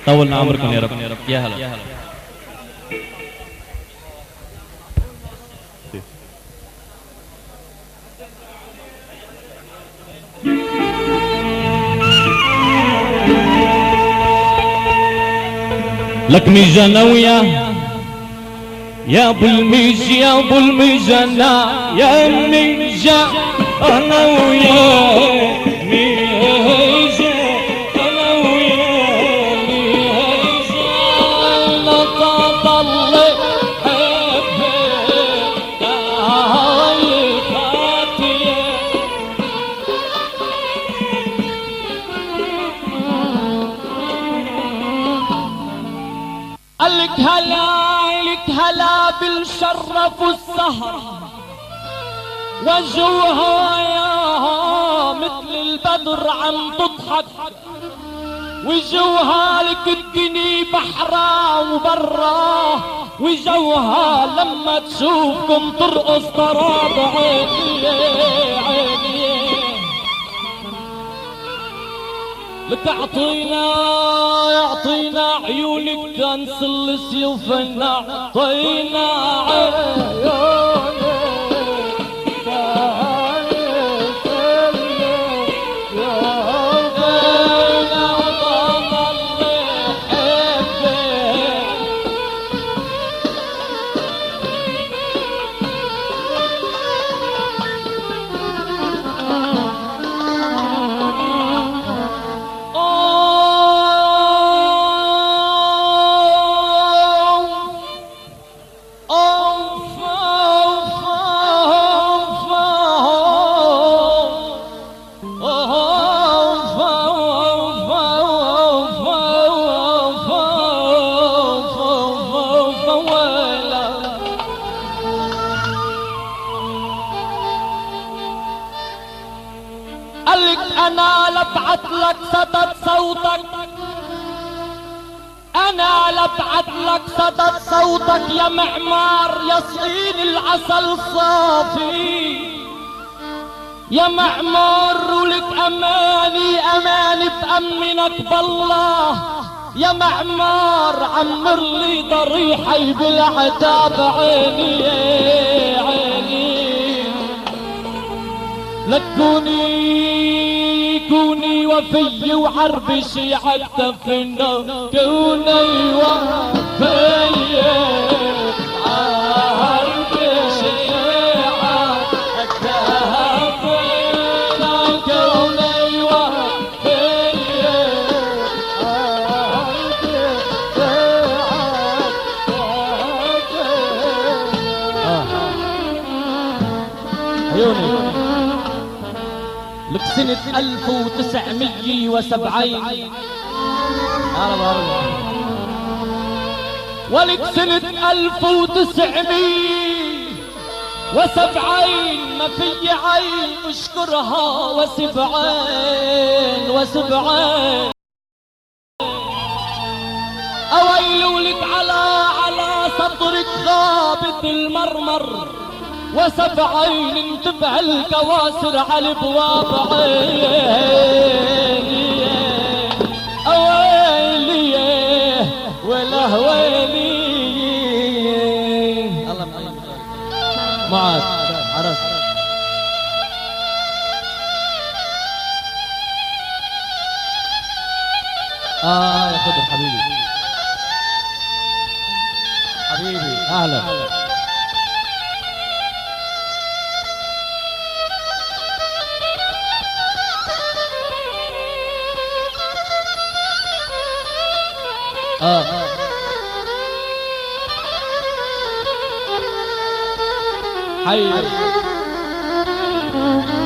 طولنا عمركم يا رب. يا هلا. لك ميجانوية يا ابو الميج يا ابو الميجانا يا ميجا انا ويا ميجا انا ويا ميجا لا تضل حبك هاي خاطيه قالك هلا بالشرف والسهر وجوها يا مثل البدر عم تضحك وجوها لك الدنيا بحرا وبرا وجوها لما تشوفكم ترقص طراب عيني عيني لك يعطينا عيونك تنسل سيوفنا اعطينا عيونك أنا لبعت لك صدى صوتك أنا لبعت لك صدى صوتك يا معمار يا صين العسل صافي يا معمار ولك أماني بأمنك بالله يا معمار عمر لي ضريحي بالعتاب عيني لك كوني وفي وعربشي عالدفنة كوني وفي عربشي عالدفنة كوني وفي عيوني لك سنة 1970 ولك سنة 1970 ما في عين اشكرها وسبعين أويلولك على صدرك غابت المرمر وسبعين انتبه الكواسر على الابواب عيني اويلي والهويلي الله معاذ عرس يا خضر حبيبي اهلا حي